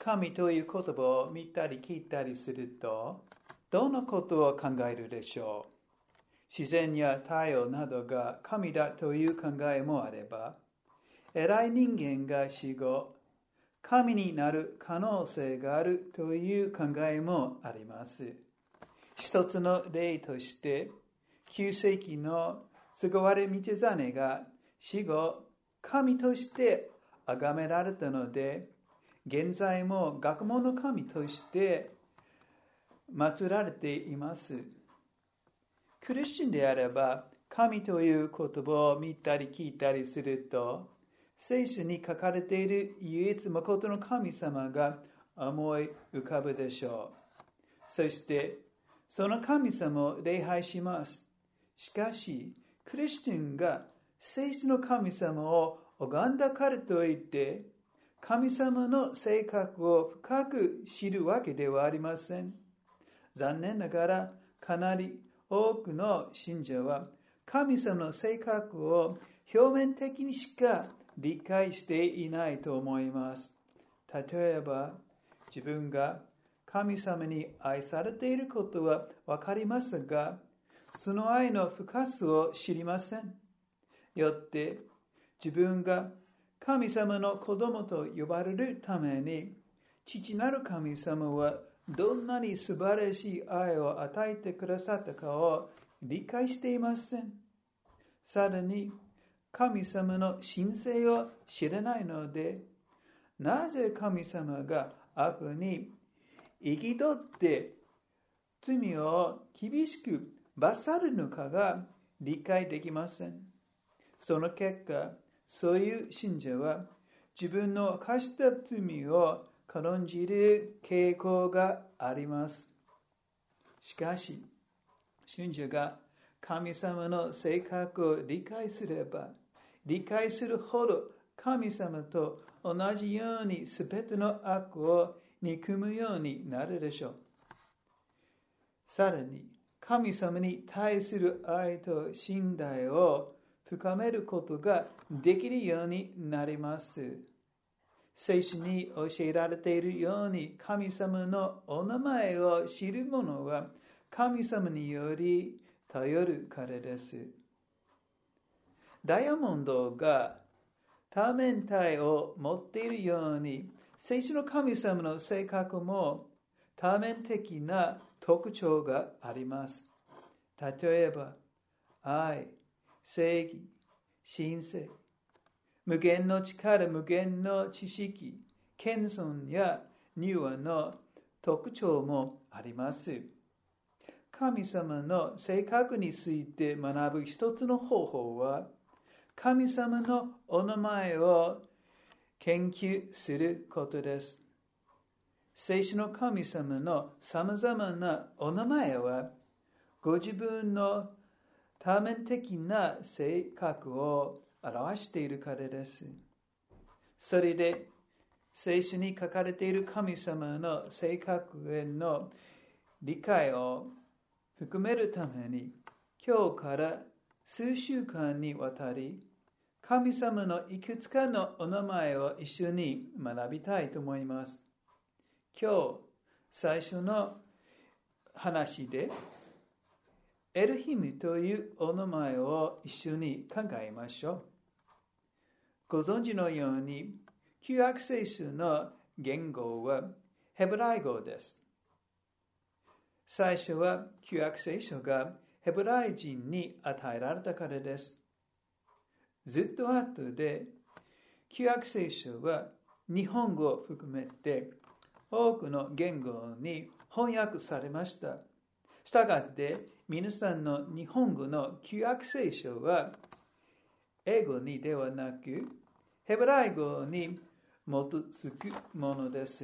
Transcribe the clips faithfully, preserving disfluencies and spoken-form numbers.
神という言葉を見たり聞いたりすると、どんなことを考えるでしょう。自然や太陽などが神だという考えもあれば、偉い人間が死後、神になる可能性があるという考えもあります。一つの例として、きゅう世紀の菅原道真が死後、神として崇められたので、現在も学問の神として祀られています。クリスチャンであれば、神という言葉を見たり聞いたりすると、聖書に書かれている唯一誠の神様が思い浮かぶでしょう。そして、その神様を礼拝します。しかし、クリスチャンが聖書の神様を拝んだからといって、神様の性格を深く知るわけではありません。残念ながら、かなり多くの信者は、神様の性格を表面的にしか理解していないと思います。例えば、自分が神様に愛されていることはわかりますが、その愛の深さを知りません。よって、自分が神様の子供と呼ばれるために、父なる神様はどんなに素晴らしい愛を与えてくださったかを理解していません。さらに、神様の神性を知らないので、なぜ神様が悪に憤って罪を厳しく罰されるのかが理解できません。その結果、そういう信者は自分の犯した罪を軽んじる傾向があります。しかし、信者が神様の性格を理解すれば、理解するほど神様と同じようにすべての悪を憎むようになるでしょう。さらに、神様に対する愛と信頼を深めることができるようになります。聖書に教えられているように、神様のお名前を知る者は神様により頼るからです。ダイヤモンドが多面体を持っているように、聖書の神様の性格も多面的な特徴があります。例えば、愛、正義、神聖、無限の力、無限の知識、謙遜や柔和の特徴もあります。神様の性格について学ぶ一つの方法は、神様のお名前を研究することです。聖書の神様の様々なお名前は、ご自分の多面的な性格を表しているからです。それで、聖書に書かれている神様の性格への理解を含めるために、今日から数週間にわたり、神様のいくつかのお名前を一緒に学びたいと思います。今日、最初の話で、エルヒムというお名前を一緒に考えましょう。ご存知のように、旧約聖書の言語はヘブライ語です。最初は旧約聖書がヘブライ人に与えられたからです。ずっと後で、旧約聖書は日本語を含めて多くの言語に翻訳されました。したがって、皆さんの日本語の旧約聖書は、英語にではなく、ヘブライ語に基づくものです。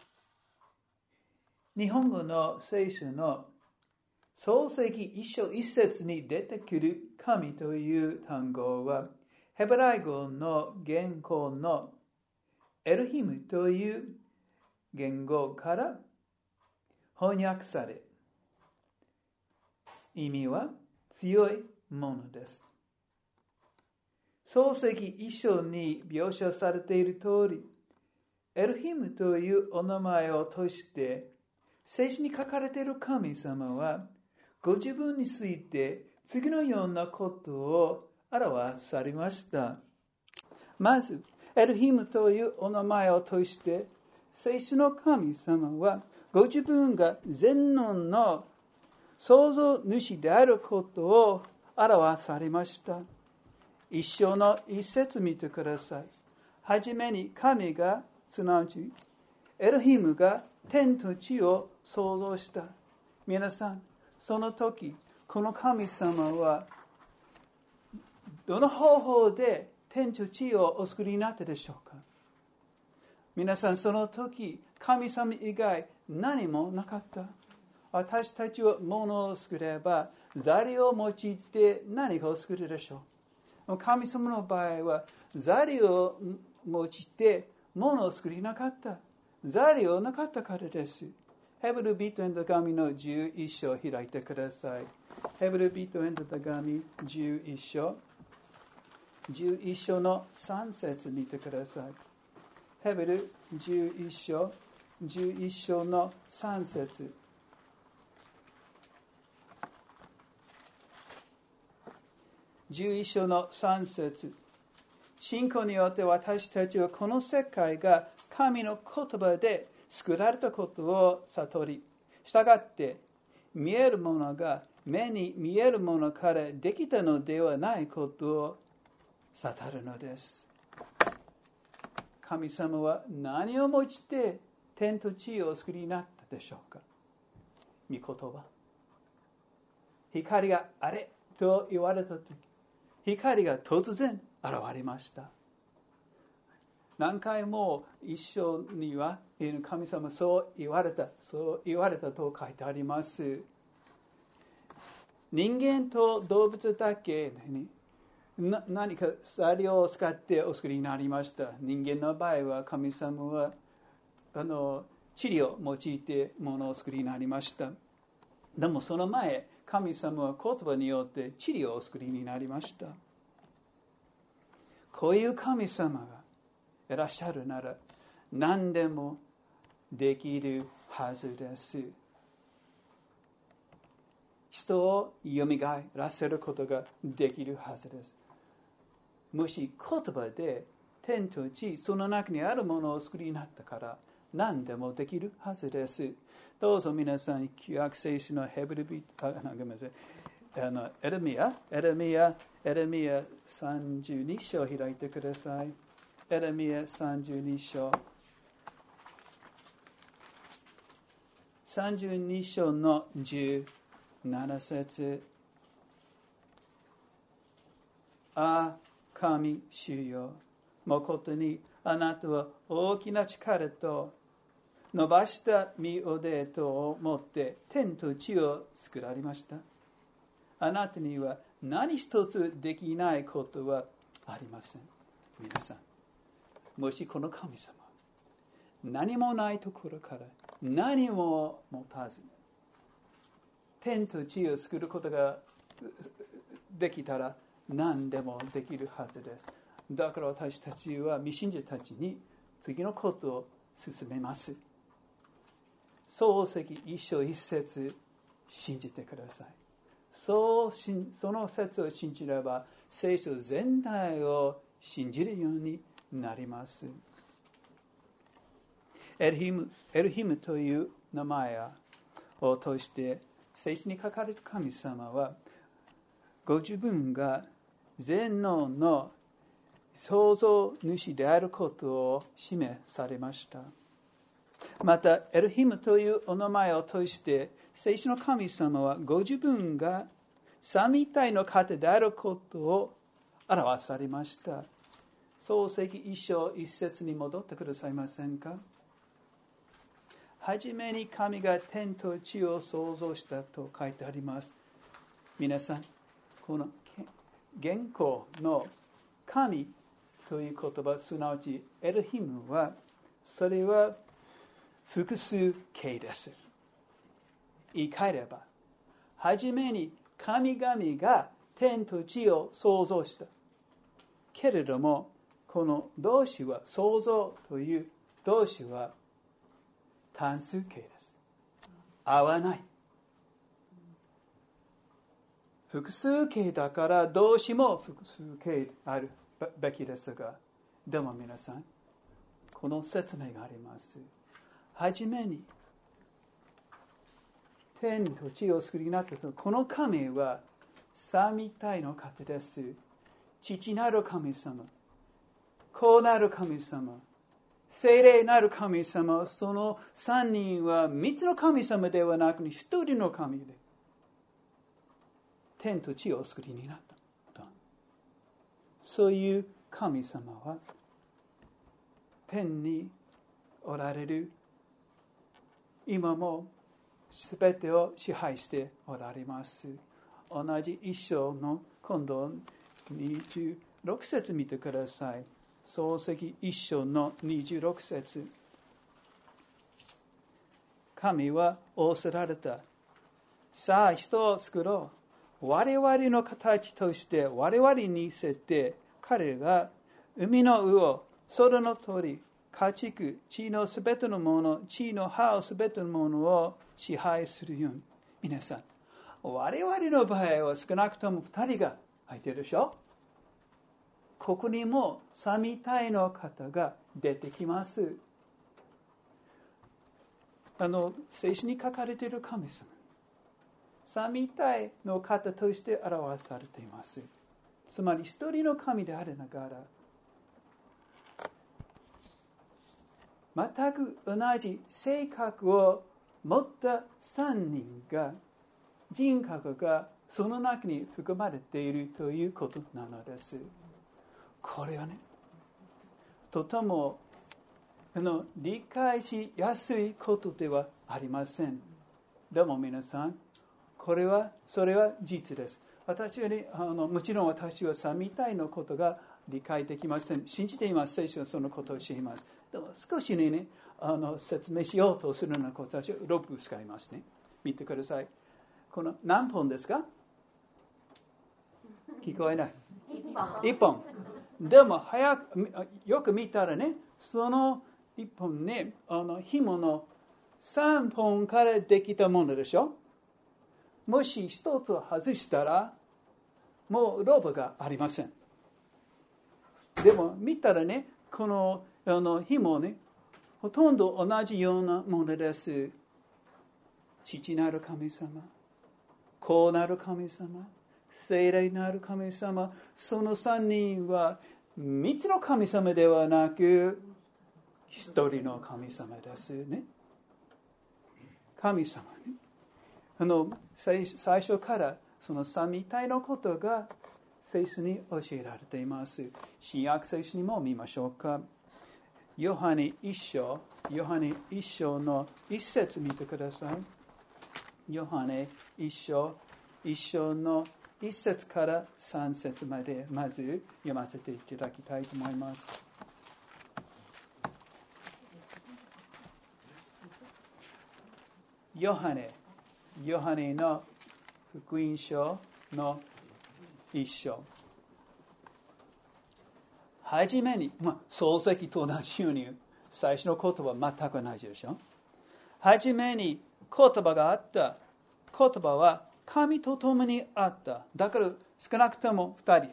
日本語の聖書の創世記一章一節に出てくる神という単語は、ヘブライ語の原稿のエルヒムという言語から翻訳され、意味は強いものです。創世記一章に描写されている通り、 エルヒムというお名前を通して、聖書に書かれている神様は、ご自分について次のようなことを表されました。まず、エルヒムというお名前を通して、聖書の神様は、ご自分が全能の創造主であることを表されました。一章の一節見てください。はじめに神が、すなわちエルヒムが天と地を創造した。皆さん、その時、この神様はどの方法で天と地をお作りになったでしょうか。皆さん、その時、神様以外何もなかった。私たちは物を作れば、材料を用いて何かを作るでしょう。神様の場合は、材料を用いて物を作りなかった。材料なかったからです。ヘブル人への手紙のじゅういっ章を開いてください。ヘブル人への手紙じゅういっ章。じゅういっ章のさん節見てください。ヘブルじゅういっ章、じゅういっ章のさん節。じゅういっ章のさん節。信仰によって私たちはこの世界が神の言葉で作られたことを悟り、したがって見えるものが目に見えるものからできたのではないことを悟るのです。神様は何をもって天と地をお作りになったでしょうか。御言葉。光があれと言われたとき、光が突然現れました。何回も一章には神様そう言われた、そう言われたと書いてあります。人間と動物だけにな何か材料を使ってお作りになりました。人間の場合は神様はあの塵を用いて物を作りになりました。でもその前、神様は言葉によって塵をお作りになりました。こういう神様がいらっしゃるなら何でもできるはずです。人を蘇らせることができるはずです。もし言葉で天と地、その中にあるものを作りになったから何でもできるはずです。どうぞ皆さん、旧約聖書のヘブル人、あ、ごめんなさい。あのエレミヤ、エレミヤ、エレミヤさんじゅうに章を開いてください。エレミヤさんじゅうに章。さんじゅうに章のじゅうなな節。あ、神主よ、誠にあなたは大きな力と伸ばした身腕とを持って天と地を作られました。あなたには何一つできないことはありません。皆さん、もしこの神様、何もないところから何も持たず、天と地を作ることができたら何でもできるはずです。だから私たちは未信者たちに次のことを進めます。創世記一章一節信じてください。そうその説を信じれば聖書全体を信じるようになります。エルヒム、エルヒムという名前を通して聖書に書かれた神様はご自分が全能の創造主であることを示されました。またエルヒムというお名前を通して聖書の神様はご自分が三位一体の方であることを表されました。創世記一章一節に戻ってくださいませんか。はじめに神が天と地を創造したと書いてあります。皆さん、この原稿の神という言葉、すなわちエルヒムは、それは複数形です。言い換えれば、はじめに神々が天と地を創造した。けれども、この動詞は創造という動詞は単数形です。合わない。複数形だから動詞も複数形であるべきですが、でも皆さん、この説明があります。はじめに、天と地を作りになったと、この神は三位一体の方です。父なる神様、子なる神様、聖霊なる神様、その三人は三つの神様ではなく一人の神で、天と地を作りになった。そういう神様は、天におられる、今もすべてを支配しておられます。同じ一章の今度にじゅうろく節見てください。創世記一章のにじゅうろく節。神は仰せられた。さあ人を作ろう。我々の形として我々に似せて、彼が海の魚、空の鳥、家畜、地のすべてのもの、地の葉をすべてのものを支配するように。皆さん、我々の場合は少なくとも二人が入っているでしょ。ここにも三位一体の方が出てきます。あの、聖書に書かれている神様。三位一体の方として表されています。つまり一人の神でありながら、全く同じ性格を持った三人が、人格がその中に含まれているということなのです。これはね、とてもあの理解しやすいことではありません。でも皆さん、これは、それは実です。私はね、あのもちろん私は三位一体のことが理解できません。信じています。聖書はそのことを知ります。でも少しね、あの説明しようとするようなことは、ロープ使いますね。見てください。この何本ですか？聞こえない。一本。でも早く、よく見たらね、その一本ね、あの紐の三本からできたものでしょ。もし一つ外したら、もうロープがありません。でも見たらね、この、あの紐ね、ほとんど同じようなものです。父なる神様、子なる神様、聖霊なる神様、その三人は三つの神様ではなく、一人の神様ですね。神様ね。あの最初からその三位一体のことが聖書に教えられています。新約聖書にも見ましょうか。ヨハネ一章、ヨハネ一章の一節見てください。ヨハネ一章、一章の一節から三節までまず読ませていただきたいと思います。ヨハネ、ヨハネの福音書の一章。はじめに、まあ、創世記と同じように最初の言葉は全く同じでしょ。はじめに言葉があった。言葉は神と共にあった。だから少なくとも二人。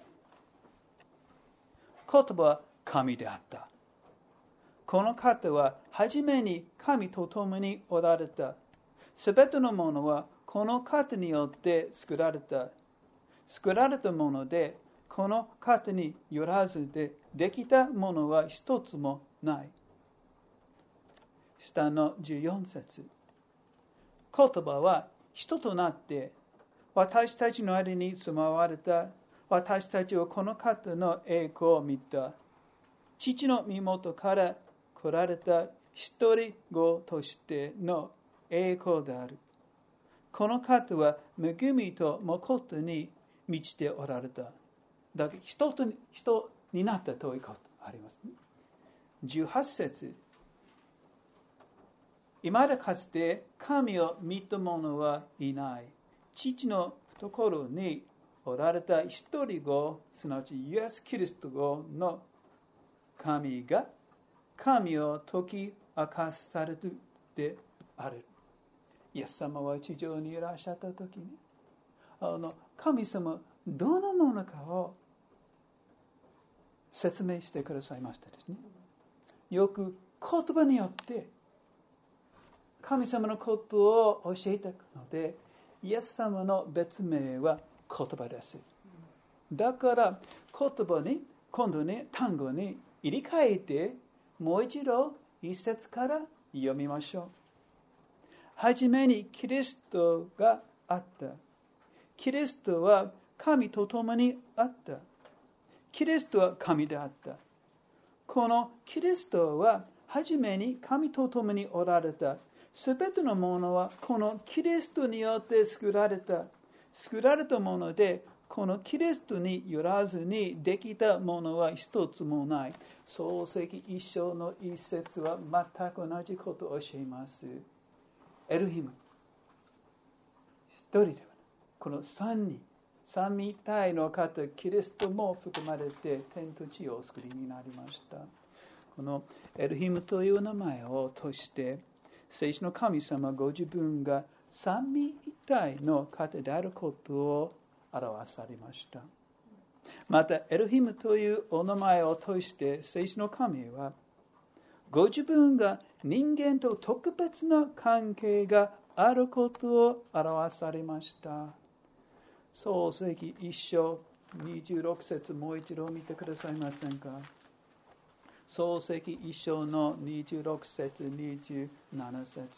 言葉は神であった。この方ははじめに神と共におられた。すべてのものはこの方によって作られた。作られたもので、この方によらずでできたものは一つもない。下のじゅうよん節。言葉は人となって私たちの間に住まわれた。私たちはこの方の栄光を見た。父の身元から来られた一人子としての栄光である。この方は恵みと誠に満ちておられた。だから人と人になったということあります、ね。じゅうはち節。今だかつて神を見た者はいない。父のところにおられた一人子、すなわちイエス・キリストの神が神を解き明かされるである。イエス様は地上にいらっしゃった時に、あの神様どのものかを説明してくださいましたですね。よく言葉によって神様のことを教えていくので、イエス様の別名は言葉です。だから言葉に今度ね単語に入れ替えてもう一度一節から読みましょう。はじめにキリストがあった。キリストは神と共にあった。キリストは神であった。このキリストははじめに神と共におられた。すべてのものはこのキリストによって作られた。作られたもので、このキリストによらずにできたものは一つもない。創世記一章の一節は全く同じことを教えます。エルヒム。一人ではない。この三人。三位一体の方、キリストも含まれて天と地をお作りになりました。このエルヒムという名前を通して、聖書の神様ご自分が三位一体の方であることを表されました。また、エルヒムというお名前を通して、聖書の神は、ご自分が人間と特別な関係があることを表されました。創世記一章にじゅうろく節もう一度見てくださいませんか。創世記一章のにじゅうろく節にじゅうなな節。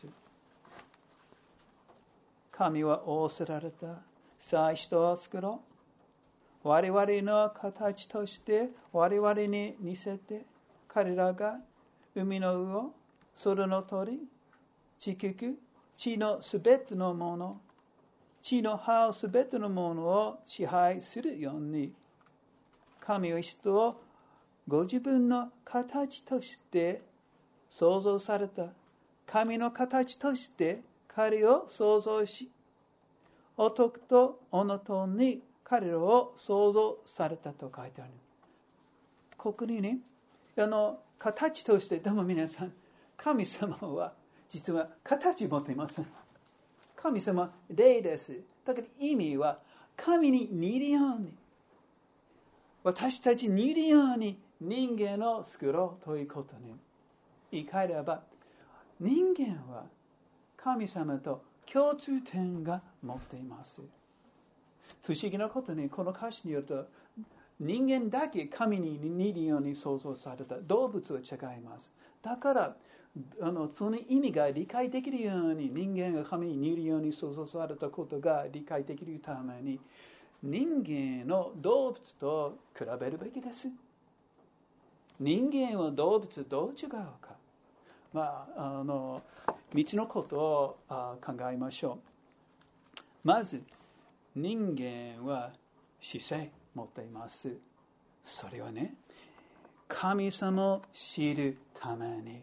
神は仰せられた。さあ人を作ろう。我々の形として我々に似せて、彼らが海の魚、空の鳥、地球、地のすべてのもの、地の葉すべてのものを支配するように、神は人をご自分の形として創造された。神の形として彼を創造し、男と女とに彼らを創造されたと書いてある。ここにね、あの形として、でも皆さん、神様は実は形を持っていません。神様、霊です。だけど意味は、神に似るように、私たちに似るように人間を作ろうということに。言い換えれば、人間は神様と共通点が持っています。不思議なことに、この歌詞によると、人間だけ神に似るように創造された。動物は違います。だから、あのその意味が理解できるように、人間が神に似るように創造されたことが理解できるために、人間の動物と比べるべきです。人間は動物どう違うか。まあ、あのみっつのことを考えましょう。まず、人間は知性を持っています。それはね、神様を知るために。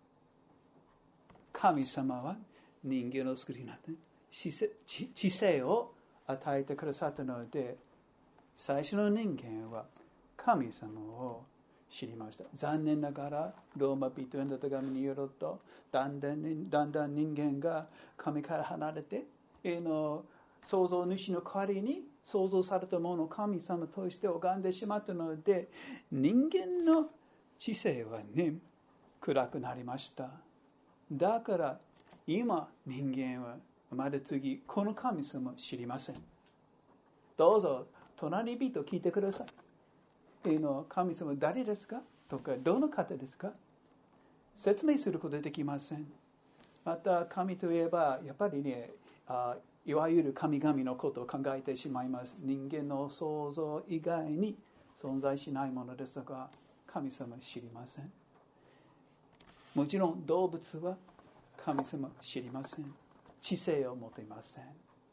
神様は人間を作りになって知性を与えてくださったので、最初の人間は神様を知りました。残念ながらローマ人への手紙によると、だんだんだんだん人間が神から離れて、の創造主の代わりに創造されたものを神様として拝んでしまったので、人間の知性はね、暗くなりました。だから今人間はまだ次この神様を知りません。どうぞ隣人聞いてください。の神様誰ですかとか、どの方ですか、説明することできません。また神といえばやっぱりね、あいわゆる神々のことを考えてしまいます。人間の創造以外に存在しないものですが、神様知りません。もちろん動物は神様知りません。知性を持っていません。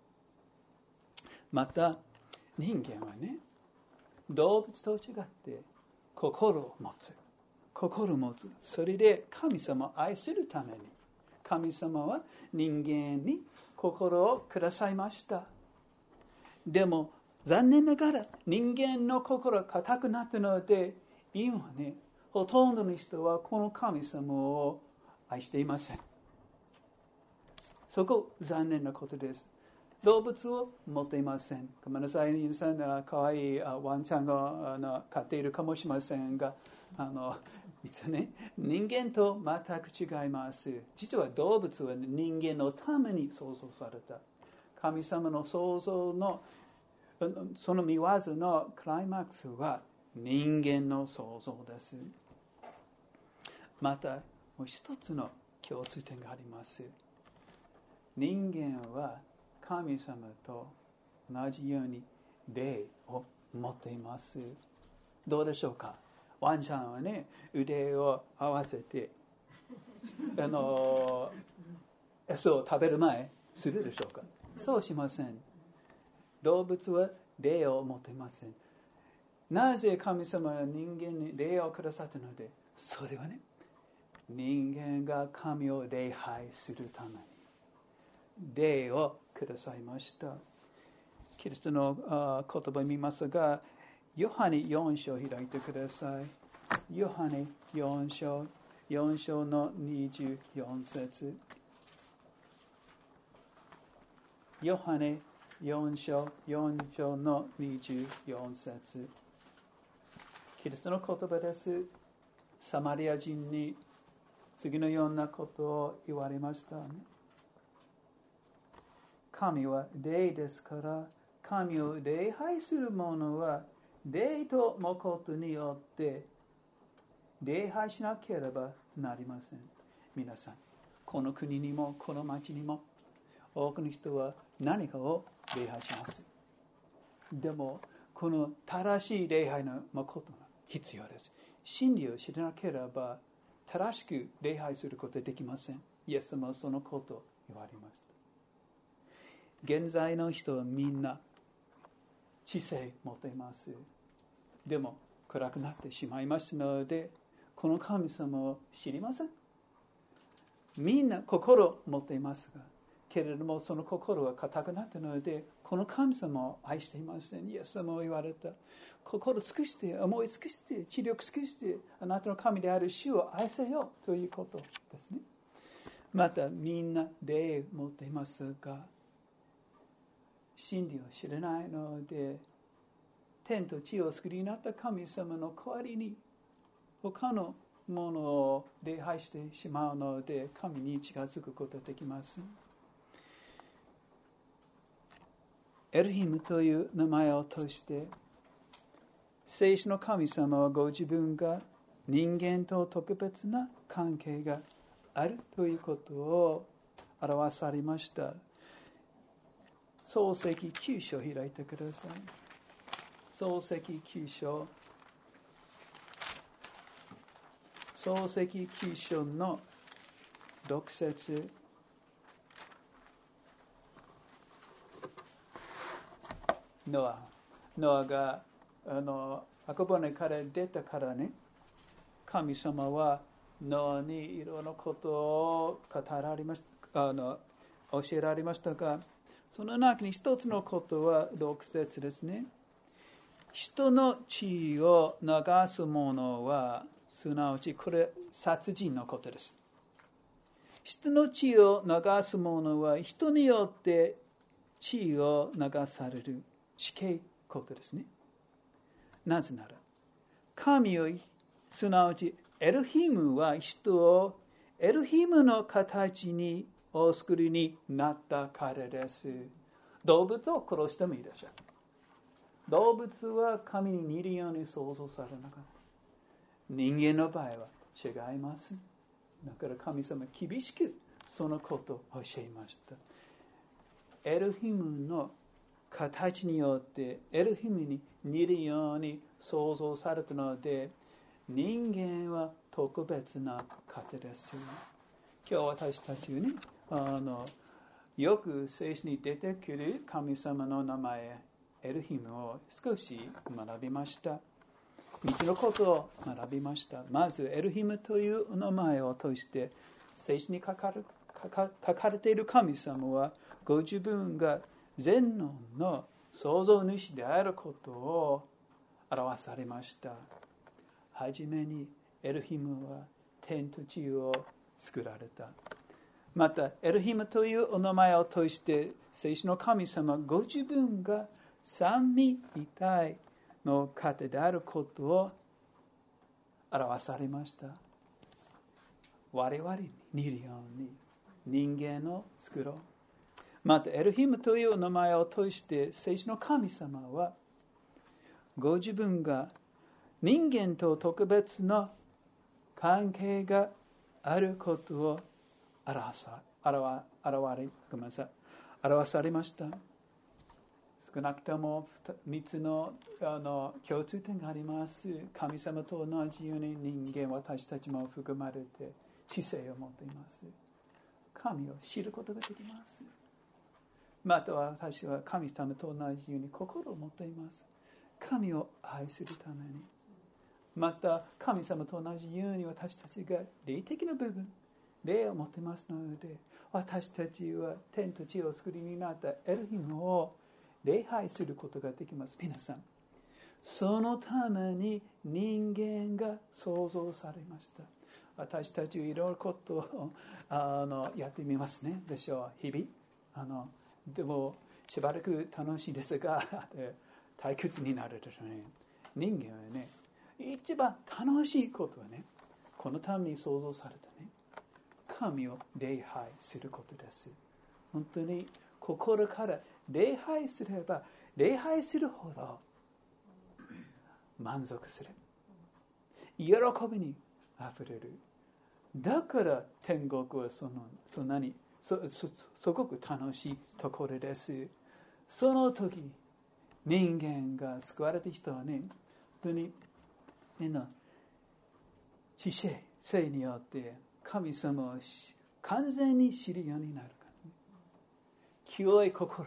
また人間はね、動物と違って心を持つ。心を持つ。それで神様を愛するために、神様は人間に心をくださいました。でも残念ながら人間の心が固くなったので、今ね、 ほとんどの人はこの神様を愛していません。そこ残念なことです。動物を持っていません。ごめんなさい、皆さん、かわいいワンちゃんがあの飼っているかもしれませんが、あの実はね、人間と全く違います。実は動物は人間のために創造された。神様の創造のその見業のクライマックスは人間の創造です。またもう一つの共通点があります。人間は神様と同じように霊を持っています。どうでしょうか。ワンちゃんはね、腕を合わせてあの餌を食べる前するでしょうか。そうしません。動物は霊を持っていません。なぜ神様は人間に霊をくださったので、それはね、人間が神を礼拝するために霊をくださいました。キリストの言葉を見ますが、ヨハネよん章を開いてください。ヨハネよん章、よん章のにじゅうよん節。ヨハネよん章、よん章のにじゅうよん節。キリストの言葉です。サマリア人に次のようなことを言われました。神は霊ですから、神を礼拝する者は霊と誠によって礼拝しなければなりません。皆さん、この国にもこの町にも多くの人は何かを礼拝します。でもこの正しい礼拝の誠が必要です。真理を知らなければ正しく礼拝することはできません。イエス様はそのことを言われました。現在の人はみんな知性を持っています。でも暗くなってしまいましたので、この神様を知りません。みんな心を持っていますが、けれどもその心は固くなったので、この神様を愛していません。イエス様は言われた。心尽くして、思い尽くして、知力尽くして、あなたの神である主を愛せよということですね。またみんな霊を持っていますが、真理を知らないので、天と地を作りになった神様の代わりに他のものを礼拝してしまうので、神に近づくことができます。エルヒムという名前を通して、聖書の神様はご自分が人間と特別な関係があるということを表されました。創世記きゅう章を開いてください。創世記きゅう章。創世記きゅう章のろく節。ノア。ノアがあの箱舟から出たからね、神様はノアにいろんなことを語られました、あの教えられましたが、その中に一つのことはろく節ですね。人の血を流す者は、すなわちこれ殺人のことです。人の血を流す者は人によって血を流される死刑ことですね。なぜなら神を、すなわちエルヒムは人をエルヒムの形にお作りになったからです。動物を殺してもいいでしょう。動物は神に似るように創造されなかった。人間の場合は違います。だから神様は厳しくそのことを教えました。エルヒムの形によってエルヒムに似るように創造されたので、人間は特別な方です。今日私たちにあのよく聖書に出てくる神様の名前エルヒムを少し学びました。みっつのことを学びました。まずエルヒムという名前を通して聖書に書かれ、書か、書かれている神様はご自分が全能の創造主であることを表されました。はじめにエルヒムは天と地を作られた。また、エルヒムというお名前を通して、聖書の神様ご自分が三位一体の方であることを表されました。我々に似るように人間を作ろう。また、エルヒムという名前を通して、聖書の神様は、ご自分が人間と特別な関係があることを表さ、表、表れ、ごめんなさい、表されました。少なくともみっつの、あの共通点があります。神様と同じように人間、私たちも含まれて知性を持っています。神を知ることができます。また私は神様と同じように心を持っています。神を愛するために。また神様と同じように私たちが霊的な部分、霊を持っていますので、私たちは天と地を作りになったエルヒムを礼拝することができます。皆さん、そのために人間が創造されました。私たちはいろいろなことをあのやってみますね。でしょう。日々。あのでもしばらく楽しいですが、退屈になるでしょうね。人間はね、一番楽しいことはね、このために創造されたね、神を礼拝することです。本当に心から礼拝すれば、礼拝するほど満足する。喜びにあふれる。だから天国はそのそんなに そ, そ, すごく楽しいところです。その時人間が救われた人はね、本当にみんな知性性によって神様を完全に知るようになるから、ね、清い心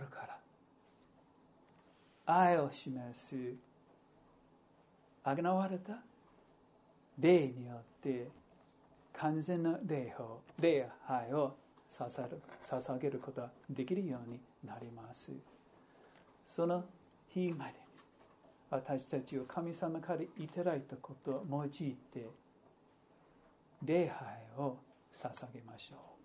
から愛を示すあがなわれた霊によって完全な礼を礼拝を捧げることができるようになります。その日まで私たちを神様からいただいたことを用いて礼拝を捧げましょう。